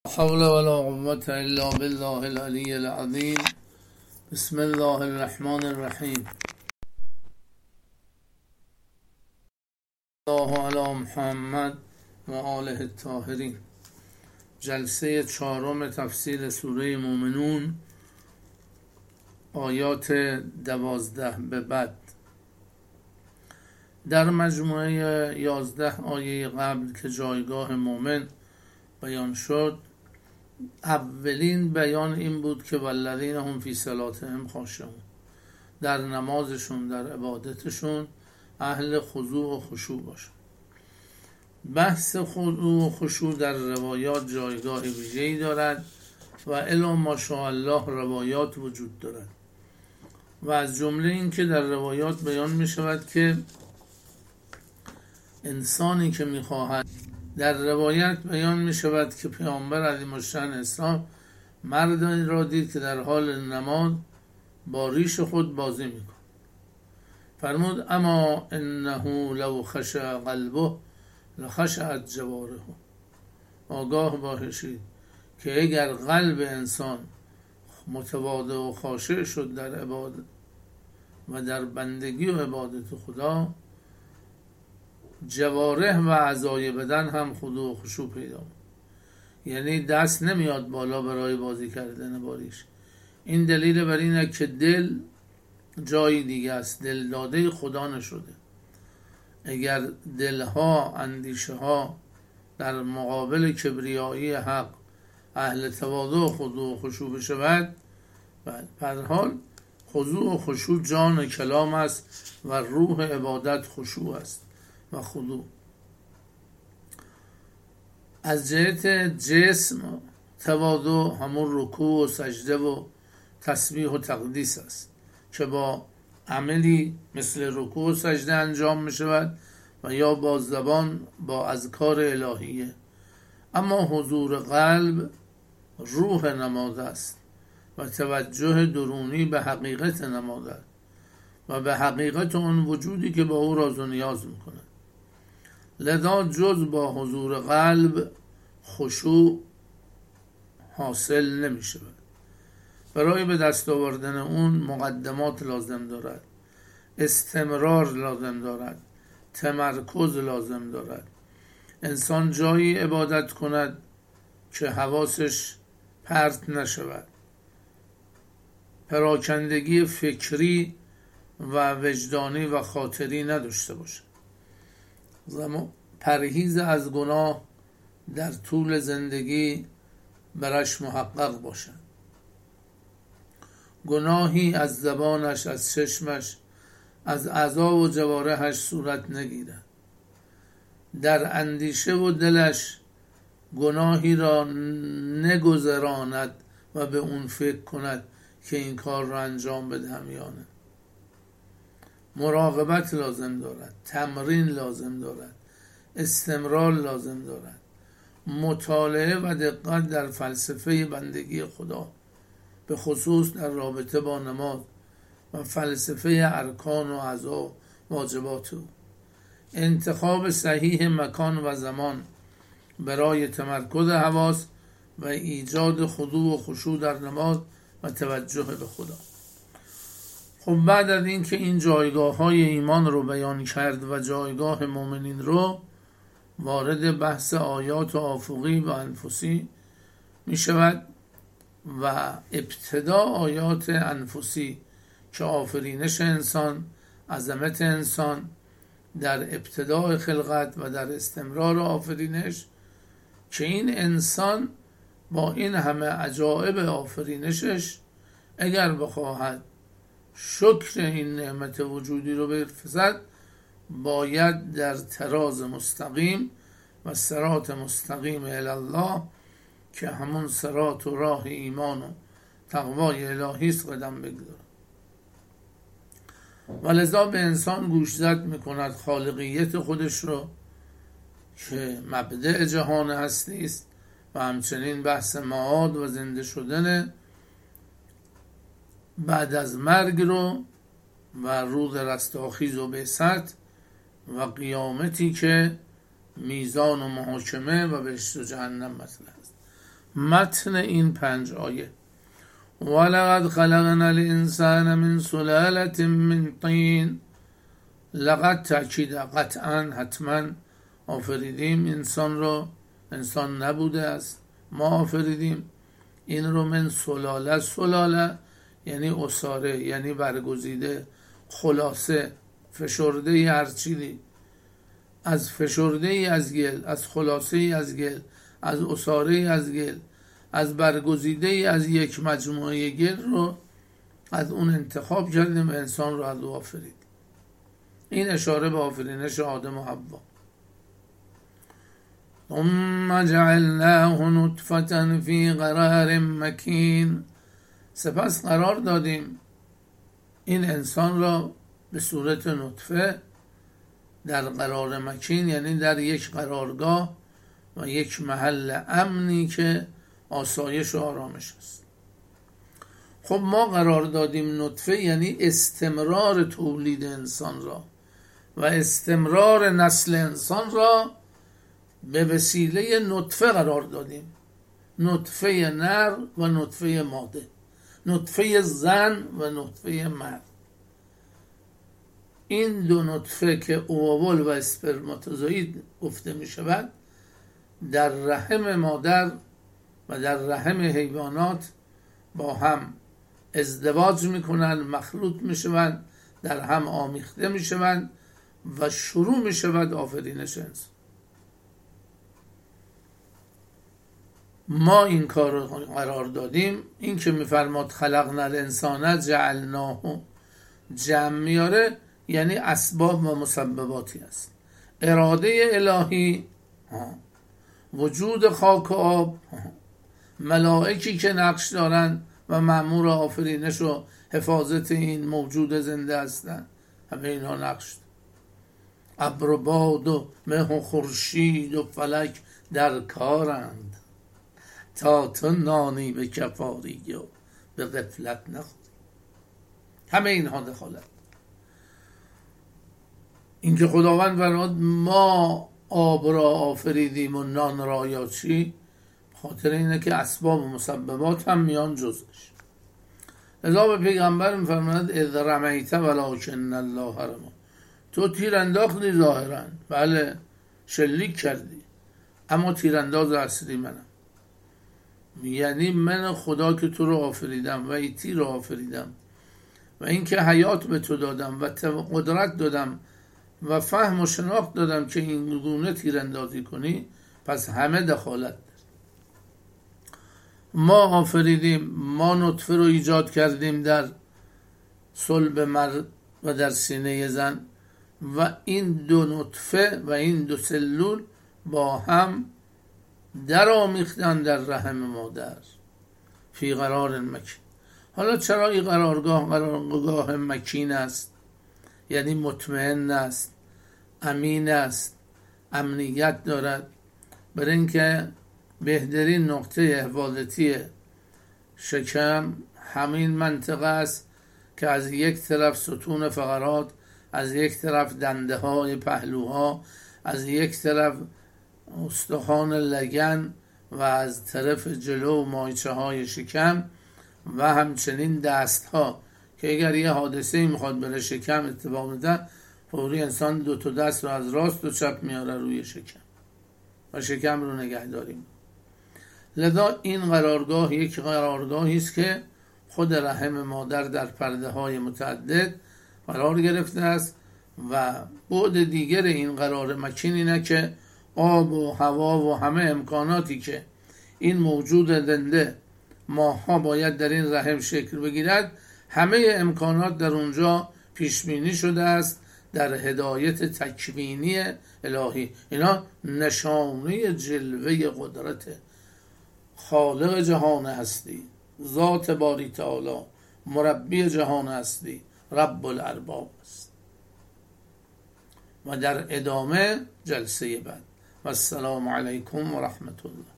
حول ولا قوة الا بالله العلی العظیم. بسم الله الرحمن الرحیم. الله علی محمد و آله الطاهرین. جلسه چهارم تفسیر سوره مومنون، آیات 12 به بعد. در مجموعه 11 آیه قبل که جایگاه مومن بیان شد، اولین بیان این بود که والذین هم فی صلاتهم خاشعون، در نمازشون، در عبادتشون اهل خضوع و خشوع باشن. بحث خضوع و خشوع در روایات جایگاه ویژه‌ای دارد و الی ماشاءالله روایات وجود دارد و از جمله این که در روایات بیان می شود که انسانی که می خواهد، در روایت بیان می شود که پیامبر علیه الشأن اسلام مردی را دید که در حال نماز با ریش خود بازی می کند. فرمود اما انه لو خشع قلبه لخشعت جوارحه. آگاه باشید که اگر قلب انسان متواضع و خاشع شد در عبادت و در بندگی و عبادت خدا، جوارح و اعضای بدن هم خضوع و خشوع پیدا می‌کنه. یعنی دست نمیاد بالا برای بازی کردن با ریش. این دلیل بر اینه که دل جای دیگه است، دل داده خدا نشده. اگر دلها، اندیشه ها در مقابل کبریایی حق اهل تواضع و خضوع و خشوع بشود، در حال خضوع و خشوع جان کلام است و روح عبادت خشوع است و خضوع. از جهت جسم تواضع همون رکوع و سجده و تسبیح و تقدیس است که با عملی مثل رکوع و سجده انجام می شود و یا با زبان با اذکار الهیه. اما حضور قلب روح نماز است و توجه درونی به حقیقت نماز است و به حقیقت اون وجودی که با او راز و نیاز می کند. لذا جز با حضور قلب خشوع حاصل نمی شود. برای به دست آوردن اون مقدمات لازم دارد، استمرار لازم دارد، تمرکز لازم دارد. انسان جایی عبادت کند که حواسش پرت نشود، پراکندگی فکری و وجدانی و خاطری نداشته باشد، پرهیز از گناه در طول زندگی برش محقق باشد، گناهی از زبانش، از چشمش، از اعضا و جوارحش صورت نگیرد، در اندیشه و دلش گناهی را نگذراند و به اون فکر کند که این کار را انجام بدهم یا نه. مراقبت لازم دارد، تمرین لازم دارد، استمرار لازم دارد، مطالعه و دقت در فلسفه بندگی خدا، به خصوص در رابطه با نماز و فلسفه ارکان و اعضا و واجبات او، انتخاب صحیح مکان و زمان برای تمرکز حواس و ایجاد خضوع و خشوع در نماز و توجه به خدا. خب بعد از این که این جایگاه های ایمان رو بیان کرد و جایگاه مؤمنین رو، وارد بحث آیات آفقی و انفسی می شود و ابتدا آیات انفسی که آفرینش انسان، عظمت انسان در ابتدای خلقت و در استمرار آفرینش، که این انسان با این همه عجایب آفرینشش اگر بخواهد شکر این نعمت وجودی رو بفرزد، باید در تراز مستقیم و صراط مستقیم الله که همون صراط و راه ایمان و تقوای الهی است قدم بگذارد. و لذا به انسان گوشزد میکند خالقیت خودش رو که مبدأ جهان هستی است و همچنین بحث معاد و زنده شدن بعد از مرگ رو و روز رستاخیز و بعثت و قیامتی که میزان و محاکمه و بهشت و جهنم مثل است. متن این 5 آیه. ولقد خلقنا الانسان من سلالة من طین، لقد تأکید قطعا حتما آفریدیم انسان رو، انسان نبوده است، ما آفریدیم این رو من سلاله. سلاله یعنی اساره، یعنی برگزیده، خلاصه، فشرده ای هر چیزی، از فشرده ای از گل، از خلاصه ای از گل، از اساره ای از گل، از برگزیده ای از یک مجموعه گل رو از اون انتخاب کردیم، انسان رو از او آفرید. این اشاره به آفرینش آدم و حوا. ثم جعلناه نطفة فی قرار مکین، سپس قرار دادیم این انسان را به صورت نطفه در قرار مکین، یعنی در یک قرارگاه و یک محل امنی که آسایش و آرامش است. خب ما قرار دادیم نطفه یعنی استمرار تولید انسان را و استمرار نسل انسان را به وسیله نطفه قرار دادیم، نطفه نر و نطفه ماده، نطفه زن و نطفه مرد. این دو نطفه که اووول و اسپرماتوزوئید گفته می شود در رحم مادر و در رحم حیوانات با هم ازدواج می کنند، مخلوط می شوند، در هم آمیخته می شوند و شروع می شود آفرینش انسان. ما این کار رو قرار دادیم. این که میفرماد خلقنا الانسان جعلناه، جمع میاره یعنی اسباب و مسبباتی است. اراده الهی، وجود خاک و آب، ملائکی که نقش دارند و مأمور آفرینش و حفاظت این موجود زنده هستند، همه اینها نقش دارند. ابر و باد و مه و خورشید و فلک در کارند، تا تو نانی به کفاری و به غفلت نخوری. همه اینها دخالت. اینکه خداوند فرمود ما آب را آفریدیم و نان را یا چی، خاطر اینه که اسباب و مسببات هم میان جزش. لذا به پیغمبر میفرماید اذ رمیت ولکن الله رمی، تو تیر انداختی ظاهرا، بله شلیک کردی، اما تیرانداز اصلی منم. یعنی من خدا که تو رو آفریدم و این تیر رو آفریدم و اینکه حیات به تو دادم و قدرت دادم و فهم و شناخت دادم که این گونه تیراندازی کنی، پس همه دخالت دارد. ما آفریدیم، ما نطفه رو ایجاد کردیم در صلب مرد و در سینه زن و این دو نطفه و این دو سلول با هم در آمیختن در رحم مادر فی قرار مکین. حالا چرا این قرارگاه مکین است؟ یعنی مطمئن است، امین است، امنیت دارد. برای اینکه بهترین نقطه حفاظتی شکم همین منطقه است که از یک طرف ستون فقرات، از یک طرف دنده های پهلوها، از یک طرف استخوان لگن و از طرف جلو مایچه های شکم و همچنین دست ها که اگر یه حادثه میخواد بره شکم اتفاق میده، فوری انسان دو تا دست رو از راست و چپ میاره روی شکم و شکم رو نگه داریم. لذا این قرارگاه یک قرارگاهی است که خود رحم مادر در پرده های متعدد قرار گرفته است و بعد دیگر این قرار مکین اینه که آب و هوا و همه امکاناتی که این موجود زنده ماها باید در این رحم شکل بگیرد، همه امکانات در اونجا پیش بینی شده است در هدایت تکوینی الهی. اینا نشانه جلوه قدرت خالق جهان هستی، ذات باری تعالی، مربی جهان هستی، رب الارباب است. و در ادامه جلسه بعد. و السلام علیکم و رحمت الله.